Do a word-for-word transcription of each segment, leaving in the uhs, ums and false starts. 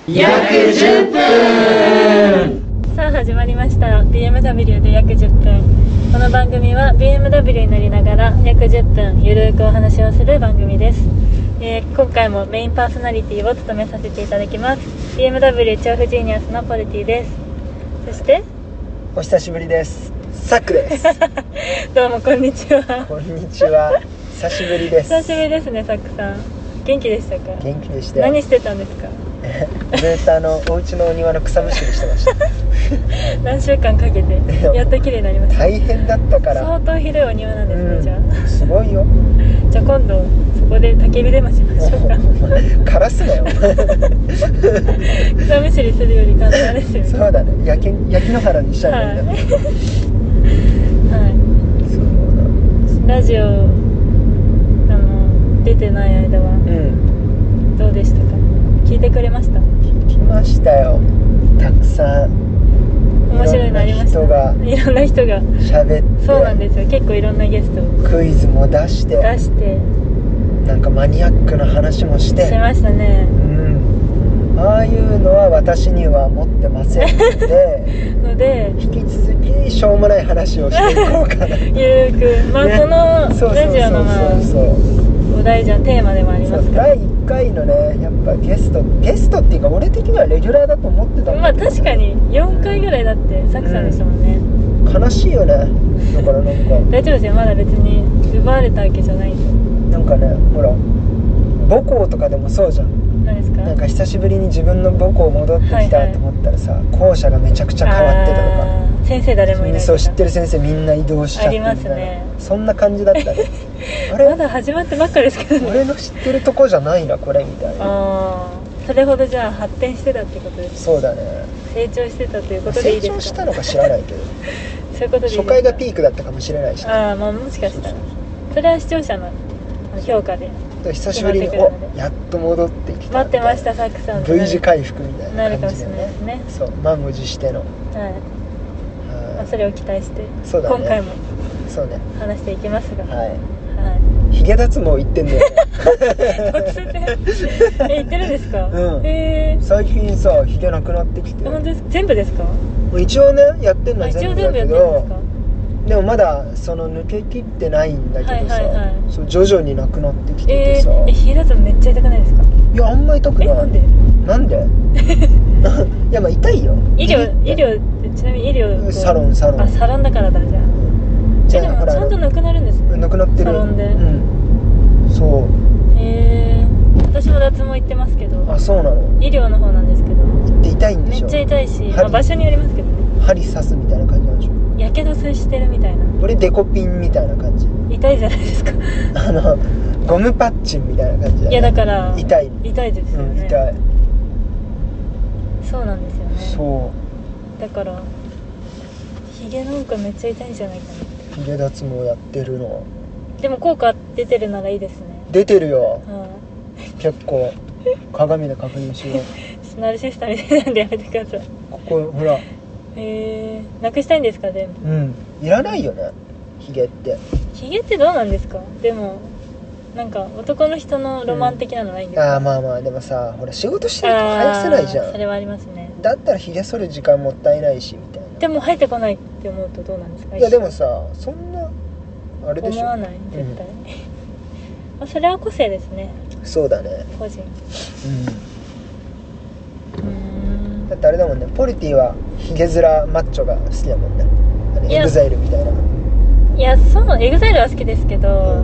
約じゅっぷん。 さあ始まりました ビーエムダブリュー で約じゅっぷん。この番組は ビーエムダブリュー に乗りながら約じゅっぷんゆるーくお話をする番組です。えー、今回もメインパーソナリティを務めさせていただきます ビーエムダブリュー 調布ジーニアスのポルティです。そしてお久しぶりです、サックですどうもこんにちは。 こんにちは、久しぶりです。 久しぶりですね、サックさん。元気でしたか？ 元気でしたよ。 何してたんですか？ ずっとあのお家のお庭の草むしりしてました何週間かけてやっと綺麗になりました。 大変だったから。 相当広いお庭なんですね、 うん、 じゃあすごいよ。 じゃあ今度そこで焚き火でもしましょうか枯らすなよ草むしりするより簡単ですよね。 そうだね、焼き焼き野原にしちゃうんだよね。 はい、ラジオあの出てない間はどうでしたか？聞いてくれました？ 聞きましたよ。たくさん面白いのありました。いろんな人が喋って、 そうなんですよ。結構いろんなゲストをクイズも出して出してなんかマニアックな話もしてしましたね。 うん、ああいうのは私には持ってませんのでので引き続きしょうもない話をしていこうかなゆるく、まあ、ね、このラジオのまあお題じゃんテーマでもありますから、 だいいっかいのね、やっぱゲストゲストっていうか俺的にはレギュラーだと思ってたんまあだけど、ね、 確かによんかいぐらいだってサクさんでしたもんね、 うん、悲しいよね。だからなんか大丈夫ですよ、まだ別に奪われたわけじゃないんですよ。 なんかね、ほら母校とかでもそうじゃん。 何ですか？ なんか久しぶりに自分の母校戻ってきたと思ったらさ、はいはい、校舎がめちゃくちゃ変わってたとか、 先生誰もいないとか、 そう知ってる先生みんな移動しちゃってみたいな、 ありますね、 そんな感じだったねあれまだ始まってばっかですけどね、 俺の知ってるとこじゃないなこれみたいな。 あー、それほどじゃあ発展してたってことですね。 そうだね、 成長してたということでいいですか？ 成長したのか知らないけどそういうことでいいですか？ 初回がピークだったかもしれないし、ね、 ああ、まあもしかしたらそれは視聴者の評価で久しぶりにおやっと戻ってきた、 待ってましたサクさん V 字回復みたいな感じで、ね、 なるかもしれないですね。 そう、満を持しての、はい、 まあ、それを期待して、 そうだね、 今回もそうね話していきますが、はい、はい、 ヒゲ脱毛行ってんだよ突然え、行ってるんですか？ うん、 へー、 最近さヒゲなくなってきて。 本当です？全部ですか？ 一応ねやってんのは全部だけど、 でもまだその抜けきってないんだけどさ、はいはいはい、そう徐々になくなってきててさ、 えー、えヒゲ脱毛めっちゃ痛くないですか？ いやあんま痛くない。 え、なんで？ なんでいやまあ痛いよ。 医療医療ってちなみに医療サロンサロン、 あ、サロンだからだ。じゃあじゃあでもちゃんとなくなるんですね。 なくなってる、 サロンで、うん、 そうへえー、私も脱毛行ってますけど。 あ、そうなの？ 医療の方なんですけど行って痛いんでしょ？ めっちゃ痛いし、まあ、場所によりますけどね。 針刺すみたいな感じなんでしょ？ やけどしてるみたいな。 俺デコピンみたいな感じ。 痛いじゃないですかあのゴムパッチンみたいな感じだ、ね、 いやだから痛い痛いですよね、 うん、痛い。 そうなんですよね。 そうだからヒゲなんかめっちゃ痛いんじゃないかなって。 ヒゲ脱毛やってるの。 でも効果出てるならいいですね。 出てるよ、 うん、 結構鏡で確認しようナルシストみたいなんでやめてください。 ここほら、 へえ、なくしたいんですか全部？ うん、いらないよねヒゲって。 ヒゲってどうなんですか？でもなんか男の人のロマン的なのないんですか？ うん、ああまあまあでもさ、ほら仕事してると生やせないじゃん。 それはありますね。 だったらヒゲ剃る時間もったいないしみたいな。 でも生えてこないって思うとどうなんですか？ いやでもさ、そんなあれでしょ、 思わない絶対、うん、まあそれは個性ですね。 そうだね、 個人、 うん、うんだってあれだもんね、ポルティはヒゲ面マッチョが好きだもんね。エグザイルみたいな。 いや、そうエグザイルは好きですけど、うん、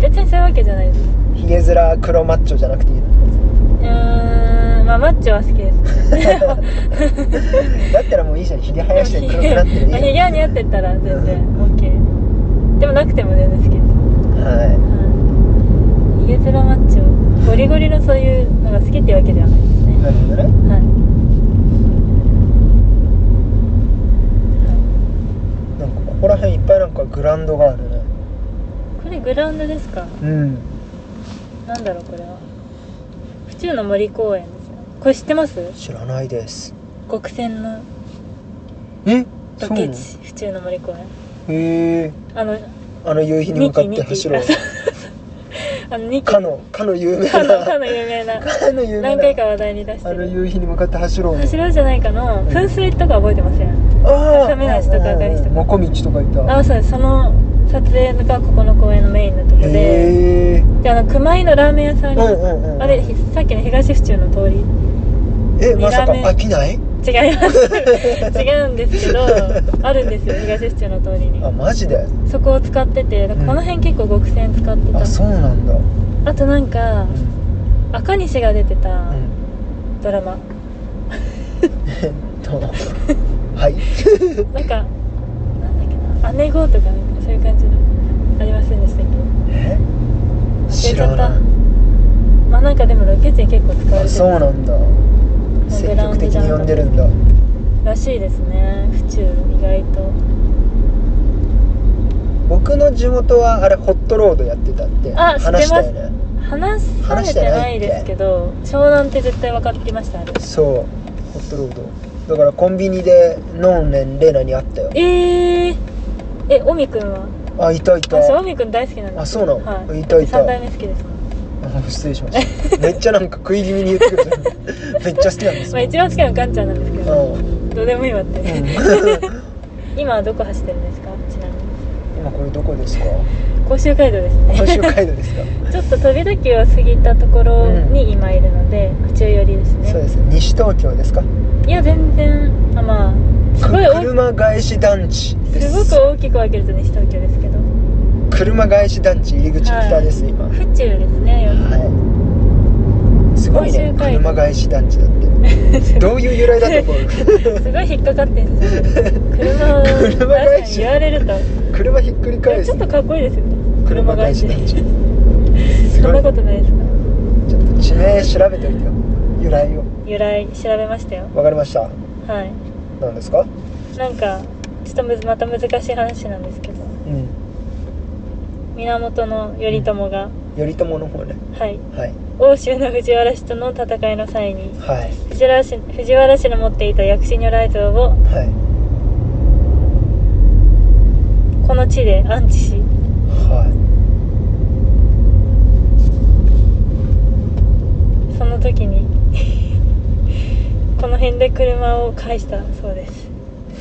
別にそういうわけじゃないです。 ヒゲ面黒マッチョじゃなくていいの？ うーん、まあマッチョは好きですねだったらもういいじゃん、ヒゲ生やして黒くなってるいい。 ヒゲが似合ってたら全然 OK でもなくても全然好きです。はい、はい、ヒゲ面マッチョゴリゴリのそういうのが好きっていうわけではないですね。 なるほどね、はい、なんかここら辺いっぱいなんかグラウンドがあるね。 これグラウンドですか？うん。なんだろうこれは。府中の森公園ですよ。これ知ってます？ 知らないです。 国線のえロケ地、府中の森公園。 へえ。 あのあの夕日に向かって走ろう。 あのにきかのかの有名かのなかの有名なかの有名な何回か話題に出してあのる夕日に向かって走ろうの走ろうじゃないかの噴水とか覚えてません？ ああ亀梨とか赤石とかもこみちとかいた。 あ、そうです。その撮影がここの公園のメインのとこで、 へえ。 で、あの熊井のラーメン屋さんに、 うんうんうん、 あれひさっきの東府中の通り、 え、まさかラーメン飽きない？ 違います違うんですけど、あるんですよ、東府中の通りに。 あ、マジで？ そこを使ってて、だからこの辺結構極戦使ってた。 あ、そうなんだ。 あとなんか赤西が出てたうんドラマ、 えっとはいなんかなんだっけな、姉子とかなんかそういう感じのありませんでしたっけ？ え、知忘れちゃった。 らない。 まあなんかでもロケ地に結構使われてあ、 るそうなんだ。積極的に呼んでるんだ。 らしいですね。府中意外と僕の地元はあれホットロードやってたってあ知ってます話したよね。 話されてないですけど、湘南って絶対分かってました。あれそう、ホットロードだからコンビニでノンレンレナに会ったよ。 えー、え、オミくんは？ あ、いたいた。 私オミくん大好きなんです。 あ、そうなの、 はい、 いたいた。 さん代目好きですもん。 あ、失礼しましためっちゃなんか食い気味に言ってくるじゃんめっちゃ好きなんですまあ、一番好きなのガンちゃんなんですけど、 うんどうでもいいわって、 うん今はどこ走ってるんですか？ちなみに今これどこですか？ 甲州街道ですね。 甲州街道ですか？ ちょっと飛び時を過ぎたところに今いるので、府中寄りですね。 そうですね。西東京ですか？ いや全然、あ、まあすごい大車返し団地ですすごく大きく分けると西東京ですけど、 車返し団地入り口北です、はい、今府中ですね。 はいすごいね、車返し団地だってどういう由来だと思うすごい引っかかってんですよね。車を車返し言われると車ひっくり返すちょっとかっこいいですよね。 車返し団地そんなことないですか？ ちょっと地名調べてみてよ、由来を。 由来調べましたよ。 わかりました。 はい。 何ですか？ なんかちょっとむずまた難しい話なんですけど、 うん、 源頼朝が、 うん、頼朝の方ね。 はい、 はい、 奥州の藤原氏との戦いの際に、 はい、 藤原氏、藤原氏の持っていた薬師如来像を、 はい、 この地で安置し、 はい、 その時にこの辺で車を返したそうです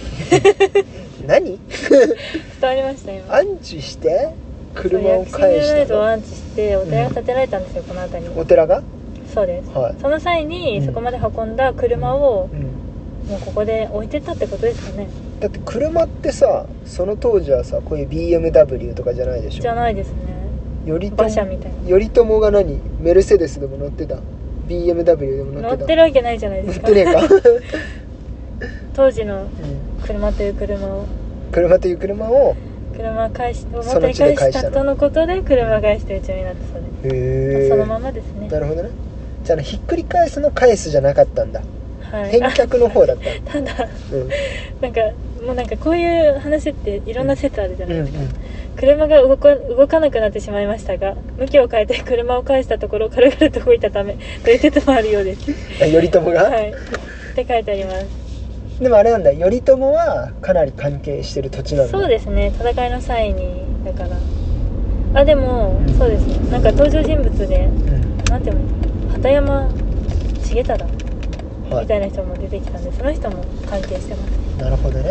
何伝わりました今。 安置して車を返したの？ 薬師如来像を安置してお寺が建てられたんですよ、うん、この辺りに。 お寺が？ そうです、はい、その際にそこまで運んだ車を、うんうん、もうここで置いてったってことですかね。 だって車ってさ、その当時はさ、こういう ビーエムダブリュー とかじゃないでしょ？ じゃないですね。 頼朝馬車みたいな。 頼朝が何？メルセデスでも乗ってた？ ビーエムダブリュー でも乗ってた？ 乗ってるわけないじゃないですか。 乗ってねえか当時の車という車を、 車という車を車返しを元に返したとのことで車返しという地名になったそうです。へえ。そのままですね。 なるほどね。じゃあひっくり返すの返すじゃなかったんだ。はい、返却の方だったただ、うん、なんかもうなんかこういう話っていろんな説あるじゃないですか、うんうん、車が動か、動かなくなってしまいましたが向きを変えて車を返したところ軽々と動いたためという説もあるようです。 頼朝が？ はいって書いてあります。 でもあれなんだ、頼朝はかなり関係してる土地なんだ。 そうですね、戦いの際にだから。あ、でも、うん、そうですね、なんか登場人物で、うん、なんていうの、畑山重忠みたいな人も出てきたんで、その人も関係してます。 なるほどね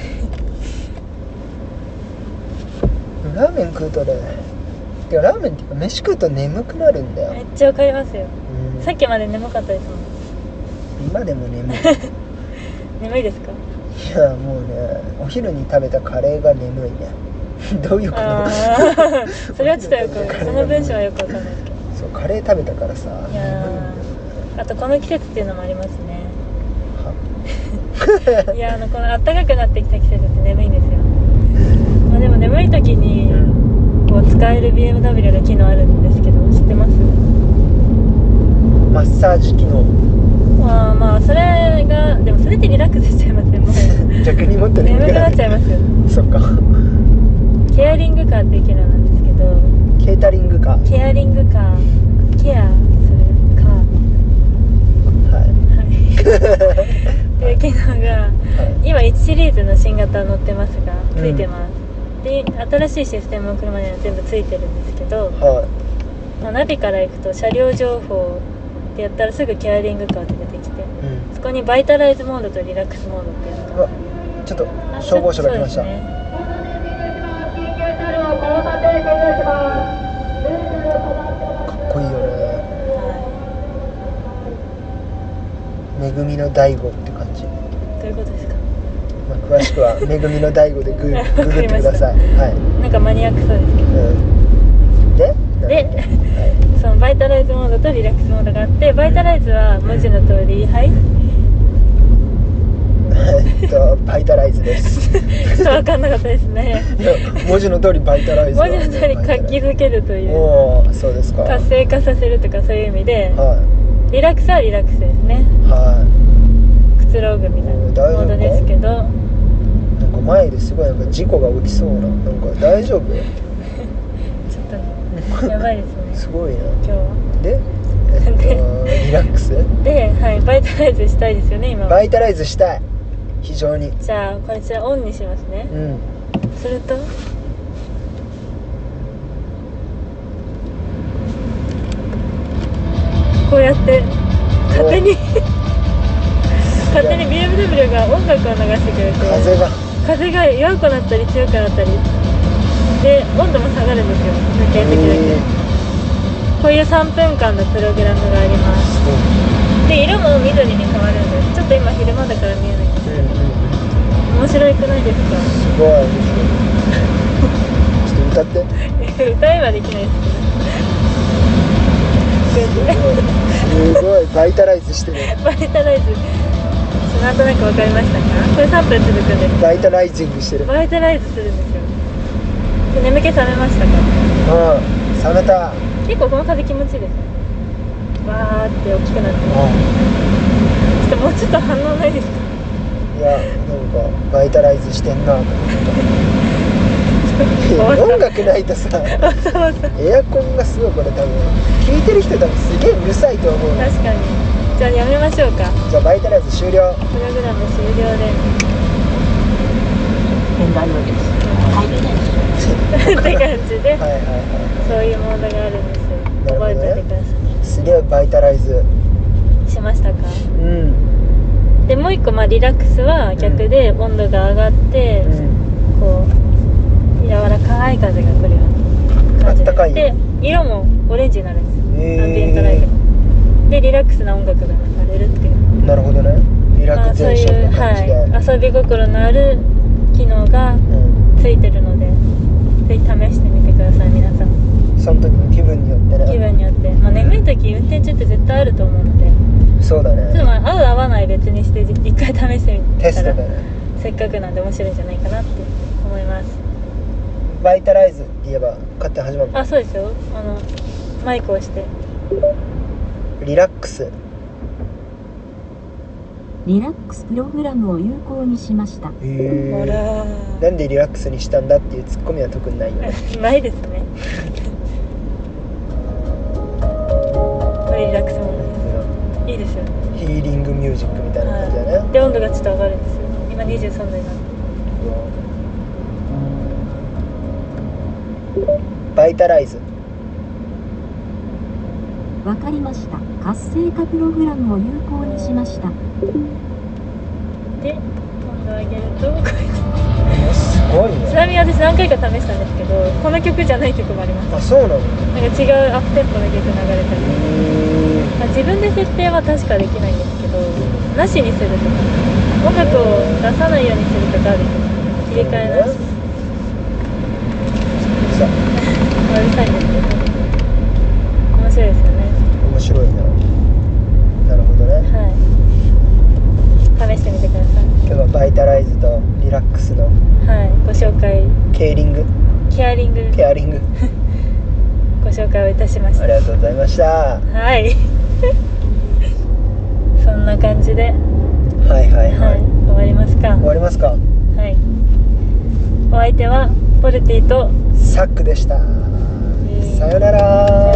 ラーメン食うとね、てかラーメンっていうか飯食うと眠くなるんだよ。 めっちゃわかりますよ、うん、さっきまで眠かったですもん。 今でも眠い眠いですか？ いやもうね、お昼に食べたカレーが眠いねどういうこと？ あそれはちょっとよくその文章はよくわかんないですけど、 そうカレー食べたからさ。 いやあとこの季節っていうのもありますね。いやあのこの暖かくなってきた季節って眠いんですよ。まあ、でも眠い時にこう使える ビーエムダブリュー の機能あるんですけど知ってます？ マッサージ機能。 まあまあそれがでもそれってリラックスしちゃいますね。もう逆にもっと眠くなっちゃいますよ。 そっか。 ケアリングカーっていう機能なんですけど。 ケータリングカー。 ケアリングカー。ケアするカー。はいっていう機能が、はい、今いちシリーズの新型乗ってますがついてます、うん、で新しいシステムの車には全部ついてるんですけど、 はい、 まあ、ナビから行くと車両情報ってやったらすぐケアリングカーって出てきて、 うん、 そこにバイタライズモードとリラックスモードっていうのが、 うわちょっと消防車が来ました。 そうですね。 かっこいいよね。 はめぐみの大悟って感じ。 い、どういうことですか？ まあ、詳しくはめぐみの大悟でグググってください。はい。 なんかマニアックそうですけど、 うん、でで、 はい、 そのバイタライズモードとリラックスモードがあって、バイタライズは文字の通り、はいえっとバイタライズです。 ちょっと分かんなかったですね。 いや文字の通りバイタライズ、 文字の通り活気づけるという、 おーそうですか。 活性化させるとかそういう意味で、 はリラックスはリラックスですね。 いはくつろぐみたいなモードですけど、 い。なんか前ですごいなんか事故が起きそうな、なんか大丈夫？ ちょっとやばいですね。 すごいな。 今日はで、えっと、リラックスで、はい、バイタライズしたいですよね今は。 バイタライズしたい、非常に。 じゃあこちらオンにしますね。 うん。 するとこうやって勝手に勝手に ビーエムダブリュー が音楽を流してくれて、 風が風が弱くなったり強くなったりで温度も下がるんですよ、抜けてくれて。こういうさんぷんかんのプログラムがあります。で色も緑に変わるんです。ちょっと今昼間だから見えないんですけど、面白いくないですか？ すごい面白い。ちょっと歌って歌えはできないですけどすごいバイタライズしてる。 バイタライズ、なんとなく分かりましたか？これさんぷん続くんです。 バイタライジングしてる。 バイタライズするんですよ。で眠気覚めましたか？ うん、覚めた。 結構この風気持ちいいですね。わーって大きくなってます。ちょっともうちょっと反応ないですか？ いや、なんかバイタライズしてんなと思った音楽ないとさ、エアコンがすごい、これ多分聞いてる人多分すげえうるさいと思う。 確かに。じゃあやめましょうか。 じゃあバイタライズ終了。 プログラム終了で現代のです。はい。 って感じで、 はいはいはい。 そういうモードがあるんですよ。 なるほどね覚えておいてくださすげえバイタライズ。 い。しましたか？ うん。 でもう一個、まあリラックスは逆で温度が上がって、 うん。 こう柔らかい風が来るような感じあったかいで、色もオレンジになるんですよ、 へーアンビエントライトでリラックスな音楽が流れるっていう、 なるほどね。リラまあ、 クゼーションな感じで。 はい、遊び心のある機能がうん。 ついてるので、ぜひ試してみてください皆さん。 その時の気分によってね。 気分によって、まあ、眠い時運転中って絶対あると思うので、 そうだちょっとね。 まあ合う合わない別にして一回試してみテスたらトだね。 せっかくなんで面白いんじゃないかなって思います。 バイタライズって言えば勝手に始まるの。 あ、そうですよ。あのマイクをしてリラックス。 リラックスプログラムを有効にしました。 へえ。 ほらなんでリラックスにしたんだっていうツッコミは特にないよね。 ないですね。これリラックスモードです。いいですよね。 ヒーリングミュージックみたいな感じだね。 はい、で温度がちょっと上がるんですよ。今にじゅうさんどになってバイタライズ。 わかりました。活性化プログラムを有効にしました。 で温度を上げるとこうやって、 すごいちね。 なみに私何回か試したんですけど、この曲じゃない曲もあります。 あ、そうなの。 なんか違うアップテンポの曲流れたり、 へまあ、自分で設定は確かできないんですけど、なしにするとか音楽を出さないようにするとかあるんですよ。切り替えなし。 さうるさいんですけど面白いですよね。 面白いな。なるほどね。 はい、試してみてください。 今日はバイタライズとリラックスのはい、ご紹介、 ケーリングケアリングケアリングご紹介をいたしました。 ありがとうございました。ははいそんな感じで、 いはいはい、 はい、終わりますか。 終わりますか。 はい、お相手はポルティとサックでした。さよなら。